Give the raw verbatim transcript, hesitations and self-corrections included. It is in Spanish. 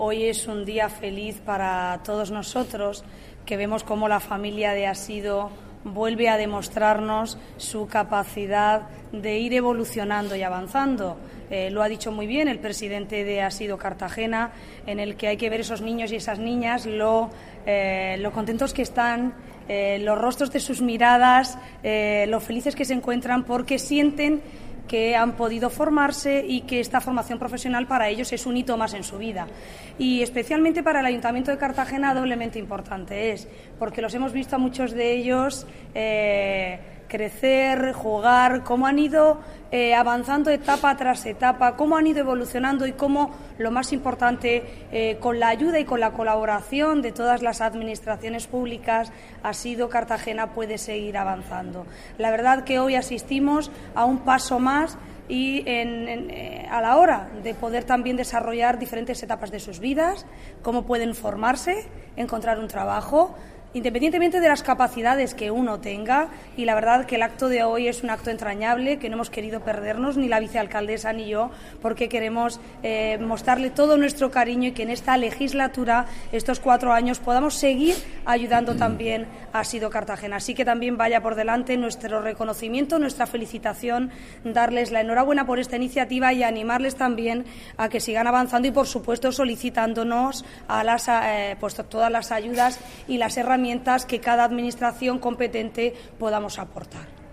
Hoy es un día feliz para todos nosotros, que vemos cómo la familia de Asido vuelve a demostrarnos su capacidad de ir evolucionando y avanzando. Eh, lo ha dicho muy bien el presidente de Asido Cartagena, en el que hay que ver esos niños y esas niñas, lo, eh, lo contentos que están, eh, los rostros de sus miradas, eh, lo felices que se encuentran porque sienten que han podido formarse y que esta formación profesional para ellos es un hito más en su vida. Y especialmente para el Ayuntamiento de Cartagena doblemente importante es, porque los hemos visto a muchos de ellos eh, crecer, jugar, cómo han ido eh, avanzando etapa tras etapa, cómo han ido evolucionando y cómo, lo más importante, eh, con la ayuda y con la colaboración de todas las administraciones públicas, Asido Cartagena puede seguir avanzando. La verdad que hoy asistimos a un paso más y en, en, eh, a la hora de poder también desarrollar diferentes etapas de sus vidas, cómo pueden formarse, encontrar un trabajo, independientemente de las capacidades que uno tenga, y la verdad que el acto de hoy es un acto entrañable que no hemos querido perdernos, ni la vicealcaldesa ni yo, porque queremos eh, mostrarle todo nuestro cariño y que en esta legislatura, estos cuatro años, podamos seguir ayudando también a Asido Cartagena. Así que también vaya por delante nuestro reconocimiento, nuestra felicitación, darles la enhorabuena por esta iniciativa y animarles también a que sigan avanzando y, por supuesto, solicitándonos a las, eh, pues, todas las ayudas y las herramientas que cada administración competente podamos aportar.